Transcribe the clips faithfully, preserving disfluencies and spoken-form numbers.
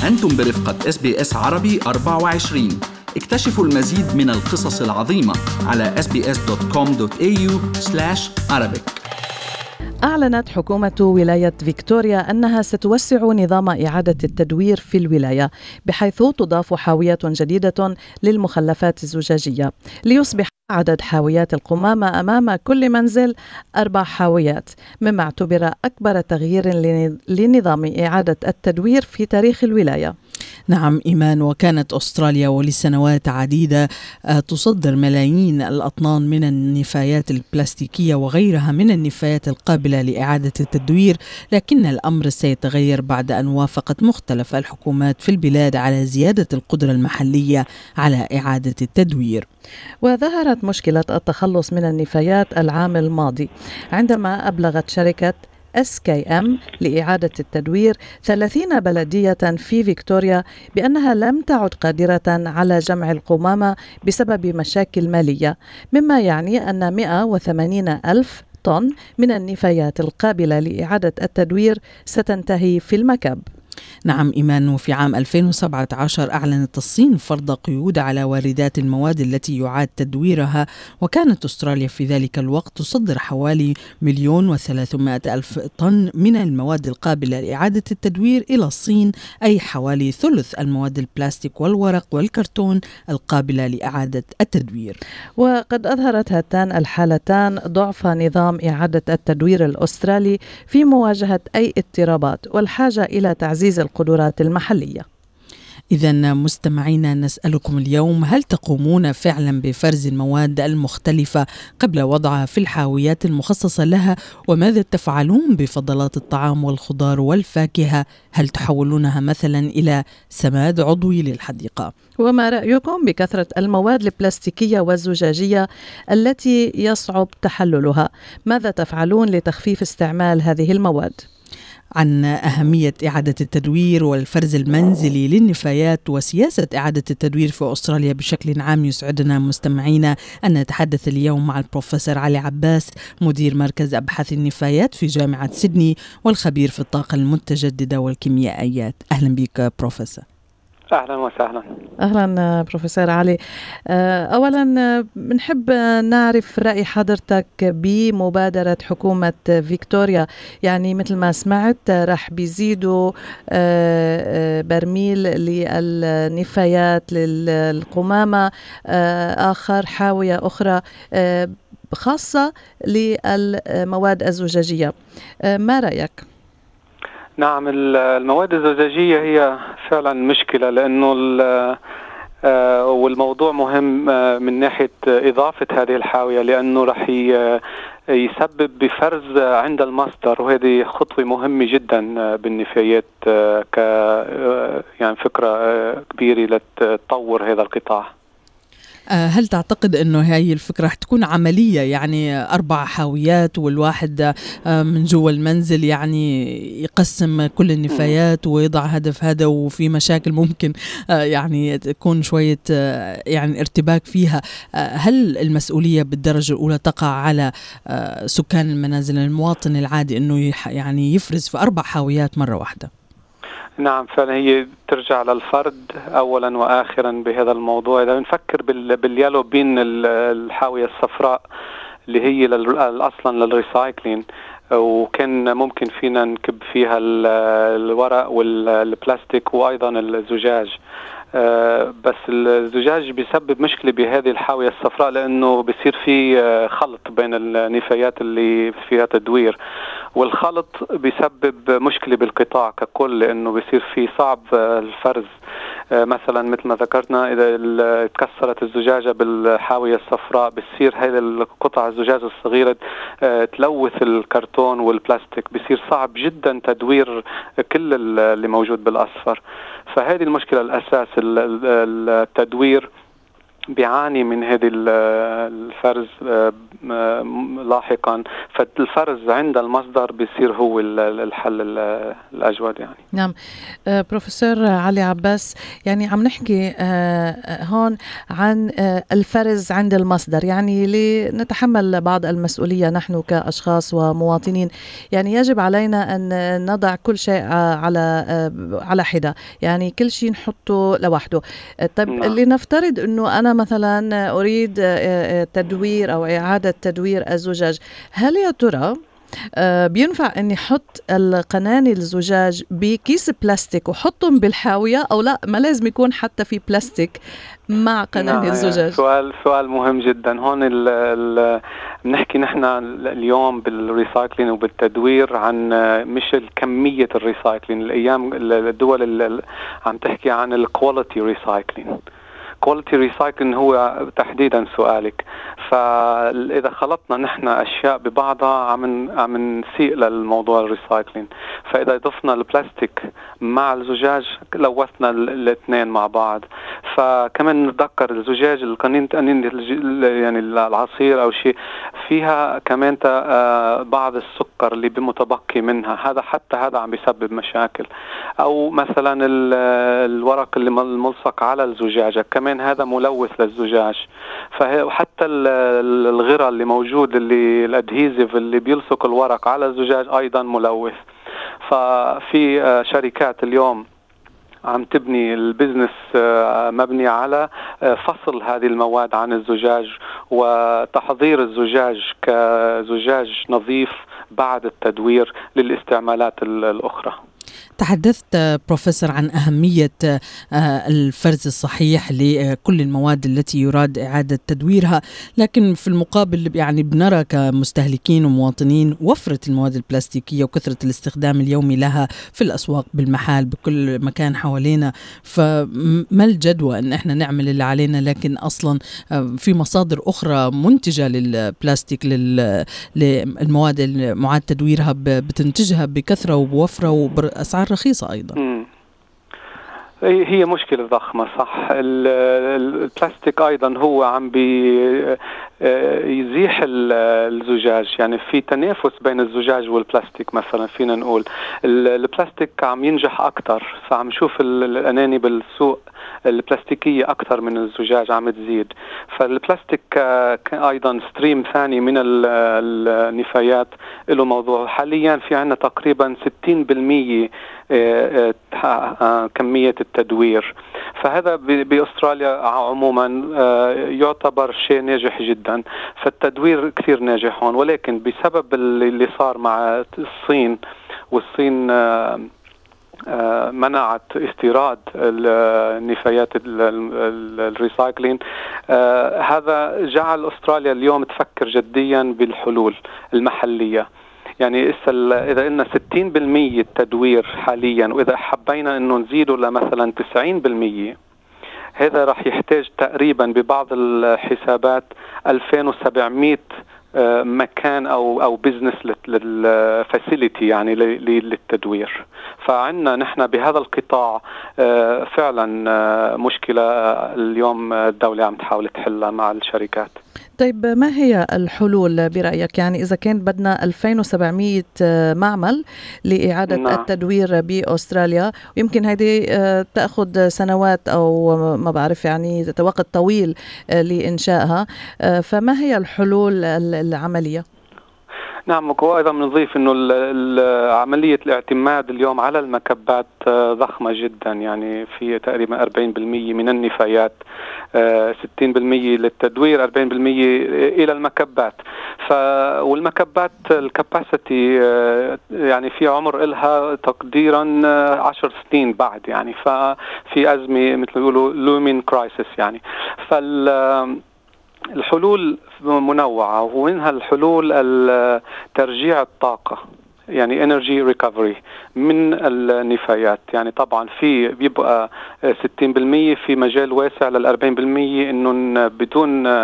أنتم برفقة إس بي إس عربي أربعة وعشرين. اكتشفوا المزيد من القصص العظيمة على إس بي إس دوت كوم دوت إيه يو سلاش عربيك. أعلنت حكومة ولاية فيكتوريا أنها ستوسع نظام إعادة التدوير في الولاية، بحيث تضاف حاوية جديدة للمخلفات الزجاجية، ليصبح عدد حاويات القمامة أمام كل منزل أربع حاويات، مما اعتبر أكبر تغيير لنظام إعادة التدوير في تاريخ الولاية. نعم إيمان، وكانت أستراليا ولسنوات عديدة تصدر ملايين الأطنان من النفايات البلاستيكية وغيرها من النفايات القابلة لإعادة التدوير، لكن الأمر سيتغير بعد أن وافقت مختلف الحكومات في البلاد على زيادة القدرة المحلية على إعادة التدوير. وظهرت مشكلة التخلص من النفايات العام الماضي عندما أبلغت شركة إس كي إم لإعادة التدوير ثلاثين بلدية في فيكتوريا بأنها لم تعد قادرة على جمع القمامة بسبب مشاكل مالية، مما يعني أن مئة وثمانين ألف طن من النفايات القابلة لإعادة التدوير ستنتهي في المكب. نعم إيمان، وفي عام ألفين وسبعة عشر أعلنت الصين فرض قيود على واردات المواد التي يعاد تدويرها، وكانت أستراليا في ذلك الوقت تصدر حوالي مليون وثلاثمائة ألف طن من المواد القابلة لإعادة التدوير إلى الصين، أي حوالي ثلث المواد البلاستيك والورق والكرتون القابلة لإعادة التدوير. وقد أظهرت هاتان الحالتان ضعف نظام إعادة التدوير الأسترالي في مواجهة أي اضطرابات والحاجة إلى تعزيز القدرات المحلية. إذن مستمعينا، نسألكم اليوم: هل تقومون فعلا بفرز المواد المختلفة قبل وضعها في الحاويات المخصصة لها؟ وماذا تفعلون بفضلات الطعام والخضار والفاكهة؟ هل تحولونها مثلا إلى سماد عضوي للحديقة؟ وما رأيكم بكثرة المواد البلاستيكية والزجاجية التي يصعب تحللها؟ ماذا تفعلون لتخفيف استعمال هذه المواد؟ عن أهمية إعادة التدوير والفرز المنزلي للنفايات وسياسة إعادة التدوير في أستراليا بشكل عام، يسعدنا مستمعينا أن نتحدث اليوم مع البروفيسور علي عباس، مدير مركز أبحاث النفايات في جامعة سيدني والخبير في الطاقة المتجددة والكيميائيات. أهلا بك بروفيسور. أهلا وسهلا. أهلا بروفيسور علي. أولا بنحب نعرف رأي حضرتك بمبادرة حكومة فيكتوريا، يعني مثل ما سمعت راح بيزيدوا برميل للنفايات للقمامة آخر، حاوية أخرى خاصة للمواد الزجاجية، ما رأيك؟ نعم، المواد الزجاجية هي فعلا مشكلة، لأنه والموضوع مهم من ناحية إضافة هذه الحاوية، لأنه رح يسبب بفرز عند المصدر، وهذه خطوة مهمة جدا بالنفايات ك يعني فكرة كبيرة لتطور هذا القطاع. هل تعتقد أنه هاي الفكرة رح تكون عملية، يعني أربع حاويات والواحد من جوا المنزل يعني يقسم كل النفايات ويضع هدف هذا، وفي مشاكل ممكن يعني تكون شوية يعني ارتباك فيها؟ هل المسؤولية بالدرجة الأولى تقع على سكان المنازل، المواطن العادي، أنه يعني يفرز في أربع حاويات مرة واحدة؟ نعم فعلا، هي ترجع للفرد أولا وآخرا بهذا الموضوع. إذا بنفكر باليالو بين الحاوية الصفراء اللي هي أصلا للريسايكلين، وكان ممكن فينا نكب فيها الورق والبلاستيك وأيضا الزجاج، بس الزجاج بيسبب مشكلة بهذه الحاوية الصفراء، لأنه بيصير في خلط بين النفايات اللي فيها تدوير، والخلط بيسبب مشكلة بالقطاع ككل، لأنه بيصير في صعب الفرز. مثلا مثل ما ذكرنا، إذا تكسرت الزجاجة بالحاوية الصفراء بيصير هذه القطع الزجاج الصغيرة تلوث الكرتون والبلاستيك، بيصير صعب جدا تدوير كل اللي موجود بالأصفر. فهذه المشكلة الأساس، التدوير بيعاني من هذه الفرز لاحقا، فالفرز عند المصدر بيصير هو الحل الأجود يعني. نعم. بروفيسور علي عباس، يعني عم نحكي هون عن الفرز عند المصدر، يعني لنتحمل بعض المسؤولية نحن كأشخاص ومواطنين، يعني يجب علينا أن نضع كل شيء على على حدة، يعني كل شيء نحطه لوحده. طيب نعم. لنفترض أنه أنا مثلا أريد تدوير أو إعادة تدوير الزجاج، هل يا ترى بينفع أني حط القناني الزجاج بكيس بلاستيك وحطهم بالحاوية، أو لا ما لازم يكون حتى في بلاستيك مع قناني نعم. الزجاج؟ سؤال سؤال مهم جدا. هون ال بنحكي نحن اليوم بالريسايكلين وبالتدوير عن مش الكمية الريسايكلين. الأيام الدول اللي عم تحكي عن الكواليتي ريسايكلين. كواليتي ريسايكلين هو تحديدا سؤالك. فإذا خلطنا نحن أشياء ببعضها عم عم نسيء للموضوع الريسايكلين. فإذا ضفنا البلاستيك مع الزجاج لوثنا الاثنين مع بعض. فكمان نتذكر الزجاج القنين يعني العصير أو شيء فيها كمان بعض السكر اللي بمتبقي منها، هذا حتى هذا عم بيسبب مشاكل. أو مثلا الورق اللي ملصق على الزجاجة كمان هذا ملوث للزجاج. فحتى الغرة اللي موجود اللي الادهيزيف اللي بيلصق الورق على الزجاج ايضا ملوث. ففي شركات اليوم عم تبني البزنس مبني على فصل هذه المواد عن الزجاج وتحضير الزجاج كزجاج نظيف بعد التدوير للاستعمالات الأخرى. تحدثت بروفيسور عن أهمية الفرز الصحيح لكل المواد التي يراد إعادة تدويرها، لكن في المقابل يعني بنرى كمستهلكين ومواطنين وفرة المواد البلاستيكية وكثرة الاستخدام اليومي لها في الأسواق بالمحال بكل مكان حوالينا. فما الجدوى أن احنا نعمل اللي علينا لكن أصلا في مصادر أخرى منتجة للبلاستيك للمواد المعاد تدويرها بتنتجها بكثرة وبوفرة وبأسعار رخيصة أيضا. مم. هي مشكلة ضخمة صح. البلاستيك أيضا هو عم بيزيح الزجاج، يعني في تنافس بين الزجاج والبلاستيك. مثلا فينا نقول البلاستيك عم ينجح أكتر، فعم نشوف الأناني بالسوق البلاستيكية أكثر من الزجاج عم تزيد. فالبلاستيك أيضا ستريم ثاني من النفايات له موضوع. حاليا في عنا تقريبا ستين بالمية كمية التدوير، فهذا بأستراليا عموما يعتبر شيء ناجح جدا. فالتدوير كثير ناجح هون، ولكن بسبب اللي صار مع الصين، والصين منعت استيراد النفايات الريسايكلين، هذا جعل أستراليا اليوم تفكر جديا بالحلول المحلية. يعني إذا قلنا ستين بالمية التدوير حاليا، وإذا حبينا أنه نزيده لمثلا تسعين بالمية، هذا راح يحتاج تقريبا ببعض الحسابات ألفين وسبعمية مكان أو أو بزنس للفاسيليتي يعني للتدوير. فعنا نحن بهذا القطاع فعلا مشكلة اليوم الدولة عم تحاول تحلها مع الشركات. طيب ما هي الحلول برأيك؟ يعني إذا كان بدنا ألفين وسبعمية معمل لإعادة نعم. التدوير بأستراليا، ويمكن هذه تأخذ سنوات أو ما بعرف يعني وقت طويل لإنشائها، فما هي الحلول العملية؟ نعم، وأيضا بنضيف إنه عملية الاعتماد اليوم على المكبات ضخمة جدا. يعني في تقريبا أربعين بالمية من النفايات، ستين بالمية للتدوير، أربعين بالمية إلى المكبات. ف والمكبات الكاباسيتي يعني في عمر إلها تقديرا عشر سنين بعد، يعني ففي أزمة مثل يقولوا لومين كرايسيس يعني. فال الحلول منوعة، ومنها الحلول ترجيع الطاقة يعني energy recovery من النفايات. يعني طبعا في بيبقى ستين بالمية في مجال واسع للأربعين بالمية إنه بدون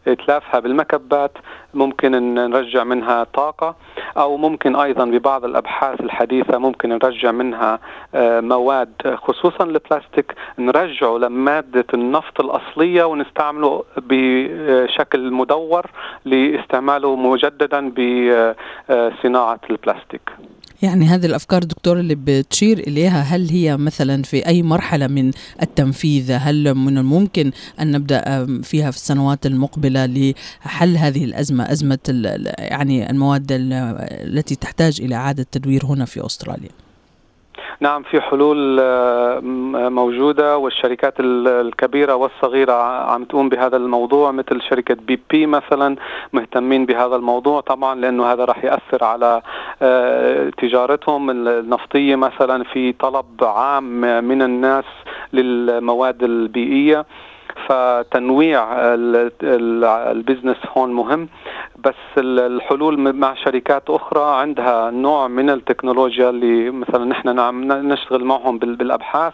إتلافها بالمكبات ممكن أن نرجع منها طاقة، أو ممكن أيضا ببعض الأبحاث الحديثة ممكن نرجع منها مواد خصوصا البلاستيك نرجعه لمادة النفط الأصلية ونستعمله بشكل مدور لاستعماله مجددا بصناعة البلاستيك. يعني هذه الأفكار دكتور اللي بتشير إليها، هل هي مثلا في أي مرحلة من التنفيذ؟ هل من الممكن أن نبدأ فيها في السنوات المقبلة لحل هذه الأزمة، أزمة يعني المواد التي تحتاج إلى إعادة تدوير هنا في أستراليا؟ نعم، في حلول موجودة، والشركات الكبيرة والصغيرة عم تقوم بهذا الموضوع، مثل شركة بي بي مثلا مهتمين بهذا الموضوع طبعا، لأنه هذا راح يأثر على تجارتهم النفطية مثلا. في طلب عام من الناس للمواد البيئية، فتنويع البزنس هون مهم. بس الحلول مع شركات أخرى عندها نوع من التكنولوجيا اللي مثلا نحن نعم نشتغل معهم بالأبحاث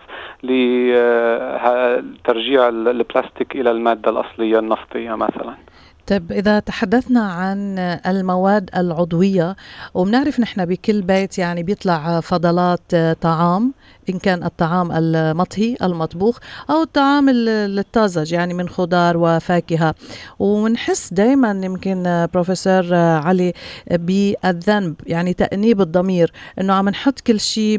لترجيع البلاستيك إلى المادة الأصلية النفطية مثلا. طيب إذا تحدثنا عن المواد العضوية، وبنعرف نحن بكل بيت يعني بيطلع فضلات طعام، إن كان الطعام المطهي المطبوخ أو الطعام الطازج يعني من خضار وفاكهة، ونحس دايما يمكن بروفيسور علي بالذنب، يعني تأنيب الضمير إنه عم نحط كل شيء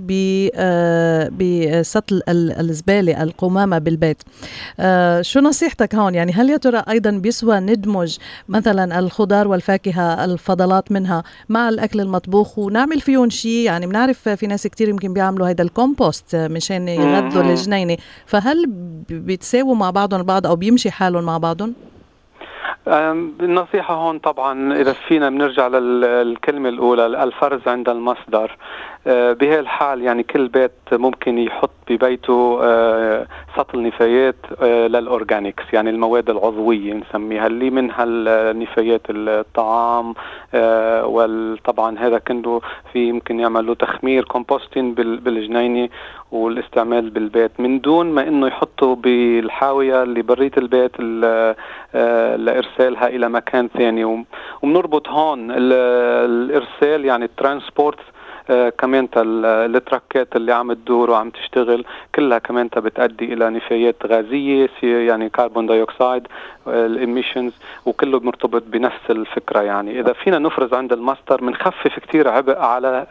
بسطل الزبالة القمامة بالبيت. شو نصيحتك هون؟ يعني هل يا ترى أيضا بيسوى ندمج مثلا الخضار والفاكهة الفضلات منها مع الأكل المطبوخ ونعمل فيهم شيء؟ يعني بنعرف في ناس كتير يمكن بيعملوا هيدا الكومبوست مشان يغذوا الجنينة، فهل بيتساووا مع بعضهم البعض أو بيمشي حالهم مع بعضهم؟ النصيحة هون طبعا إذا فينا بنرجع للكلمة الأولى، الفرز عند المصدر. بهذه الحال يعني كل بيت ممكن يحط ببيته سطل نفايات للأورجانيكس، يعني المواد العضوية نسميها، اللي منها النفايات الطعام، وطبعا هذا كله في يمكن يعملوا تخمير كومبوستين بالجنينة والاستعمال بالبيت، من دون ما إنه يحطوا بالحاوية اللي بريت البيت لإرسالها إلى مكان ثاني. ومنربط هون الإرسال يعني الترانسبورت كمان التركات اللي عم تدور وعم تشتغل كلها كمان بتؤدي إلى نفايات غازية، يعني كربون دايوكسيد الإميشنز، وكله مرتبط بنفس الفكرة. يعني إذا فينا نفرز عند المصدر منخفف كتير عبء على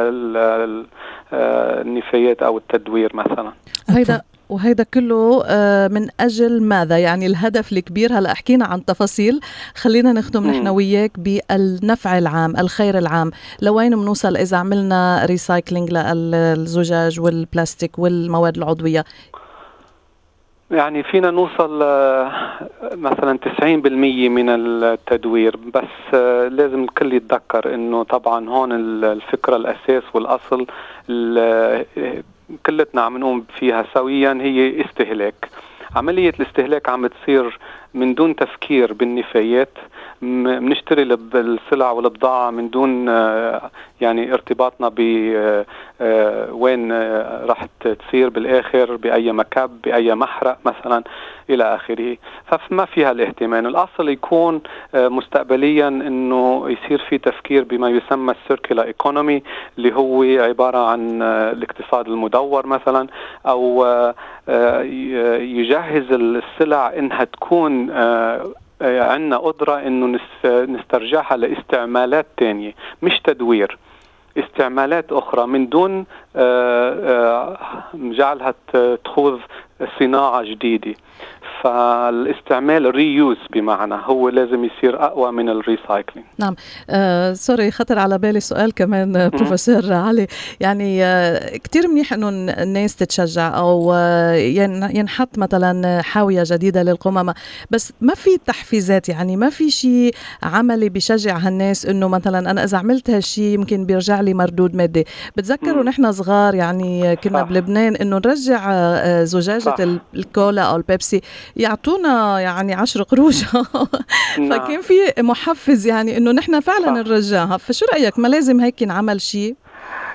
النفايات أو التدوير مثلا. هيدا وهيدا كله من أجل ماذا؟ يعني الهدف الكبير. هلأ حكينا عن تفاصيل، خلينا نختم نحن وياك بالنفع العام، الخير العام. لوين منوصل إذا عملنا ريسايكلينج للزجاج والبلاستيك والمواد العضوية؟ يعني فينا نوصل مثلا تسعين بالمية من التدوير، بس لازم الكل يتذكر إنه طبعا هون الفكرة الأساس والأصل كلتنا عم نقوم فيها سويا هي استهلاك. عملية الاستهلاك عم تصير من دون تفكير بالنفايات، بنشتري السلع والبضاعة من دون يعني ارتباطنا ب وين راح تصير بالآخر، بأي مكب، بأي محرق مثلا إلى آخره. فما فيها الاهتمام. الأصل يكون مستقبليا إنه يصير في تفكير بما يسمى السيركيولار ايكونومي، اللي هو عبارة عن الاقتصاد المدور مثلا، أو يجهز السلع إنها تكون عندنا قدرة إنه نسترجعها لاستعمالات تانية، مش تدوير، استعمالات أخرى، من دون جعلها تخوض صناعة جديدة. فالاستعمال الريوز بمعنى هو لازم يصير أقوى من الريسايكلينج. نعم. آه سوري، خطر على بالي سؤال كمان آه بروفيسور علي. يعني آه كتير منيح إنه الناس تتشجع أو آه ينحط مثلا حاوية جديدة للقمامة، بس ما في تحفيزات، يعني ما في شيء عملي بيشجع هالناس إنه مثلا أنا إذا عملت هالشيء يمكن بيرجع لي مردود مادي. بتذكروا نحن صغار يعني كنا بلبنان إنه نرجع آه زجاجة الكولا أو البيبسي يعطونا يعني عشر قروش فكان في محفز يعني انه نحن فعلا نرجعها. فشو رأيك، ما لازم هيك نعمل شيء؟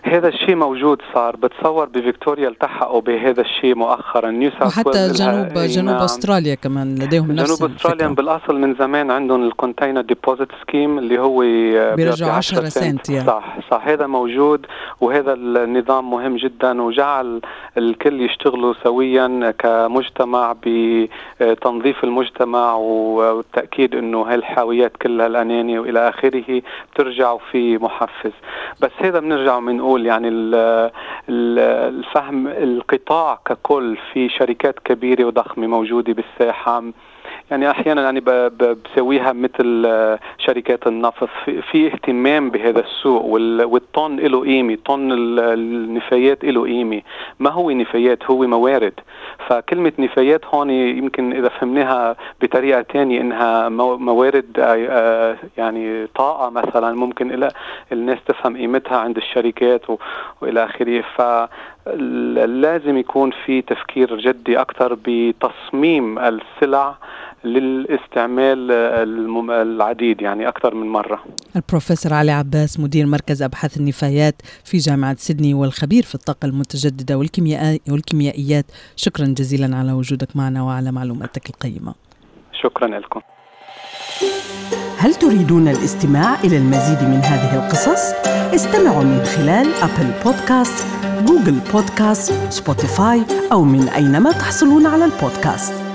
هذا الشيء موجود صار، بتصور بفيكتوريا التحقوا بهذا الشيء مؤخرا. نيو ساوث وحتى جنوب جنوب نعم. استراليا كمان لديهم نفس جنوب استراليا بالاصل من زمان عندهم الكونتينر ديبوزيت سكيم اللي هو بيرجعوا عشرة سنت يعني. صح صح هذا موجود، وهذا النظام مهم جدا وجعل الكل يشتغلوا سويا كمجتمع بتنظيف المجتمع والتأكيد انه هالحاويات كلها الأنانية والى اخره بترجعوا في محفز. بس هذا بنرجع بنقول يعني الفهم القطاع ككل في شركات كبيرة وضخمة موجودة بالساحة، يعني أحيانا يعني بسويها مثل شركات النفط، في اهتمام بهذا السوق، والطن له قيمة، طن النفايات له قيمة، ما هو نفايات هو موارد. فكلمة نفايات هون يمكن إذا فهمناها بطريقة تانية إنها موارد يعني طاقة مثلا، ممكن إلى الناس تفهم قيمتها عند الشركات وإلى آخره. فلازم يكون في تفكير جدي أكتر بتصميم السلع للاستعمال العديد، يعني أكثر من مرة. البروفيسور علي عباس، مدير مركز أبحاث النفايات في جامعة سيدني والخبير في الطاقة المتجددة والكيميائيات، شكرا جزيلا على وجودك معنا وعلى معلوماتك القيمة. شكرا لكم. هل تريدون الاستماع إلى المزيد من هذه القصص؟ استمعوا من خلال أبل بودكاست، جوجل بودكاست، سبوتيفاي أو من أينما تحصلون على البودكاست.